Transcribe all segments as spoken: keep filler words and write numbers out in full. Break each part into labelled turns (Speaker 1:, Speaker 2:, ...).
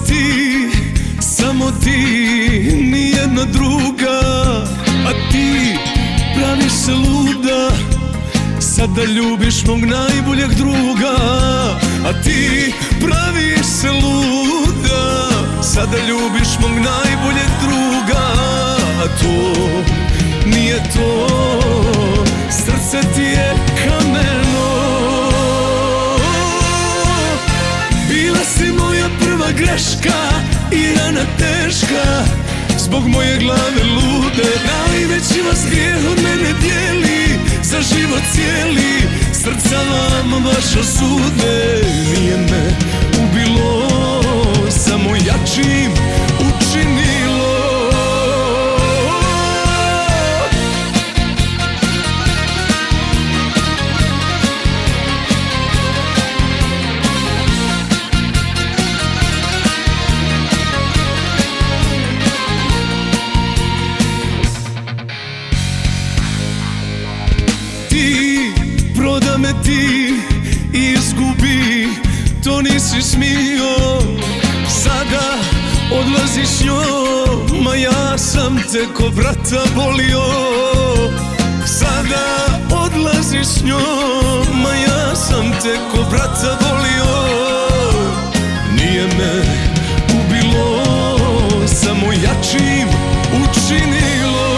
Speaker 1: ti, samo ti, nijedna druga. A ti praviš se luda, sad da ljubiš mog najboljeg druga. A ti praviš se luda, sad da ljubiš mog najboljeg druga. A to nije to, srce ti je kameno. Bila si moja prva greška i rana teška, zbog moje glave lude. Najveći vas grijeh od mene dijeli, za život cijeli, srca vam vaša sude. Nije me ubilo, samo jačim učinilo. Ti, proda me ti, izgubi, to nisi smio. Sada odlaziš s njom, ma ja sam te ko vrata bolio. Sada odlaziš s njom, ma ja sam te ko vrata bolio. Nije me ubilo, samo jačim učinilo.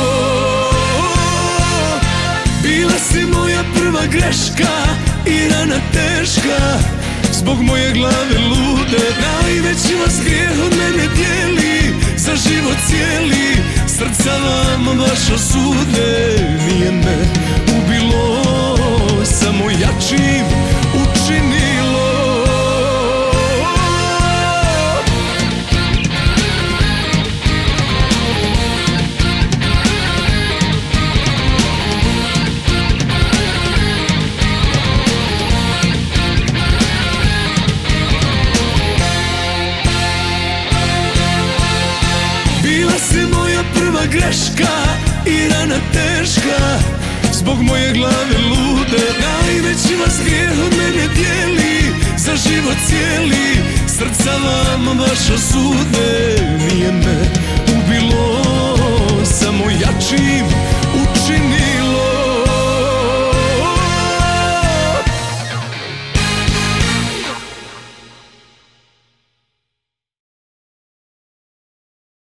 Speaker 1: Bila si moja prva greška i rana teška, zbog moje glave lude. Najveći vas grijeh od mene dijeli, za život cijeli, srca vam vaša sude. Nije me ubilo, samo jačim učinilo. Bila si moja prva greška i rana teška, zbog moje glave lude. Najveći vas grijeh od mene dijeli, za život cijeli, srca vam vaša sude.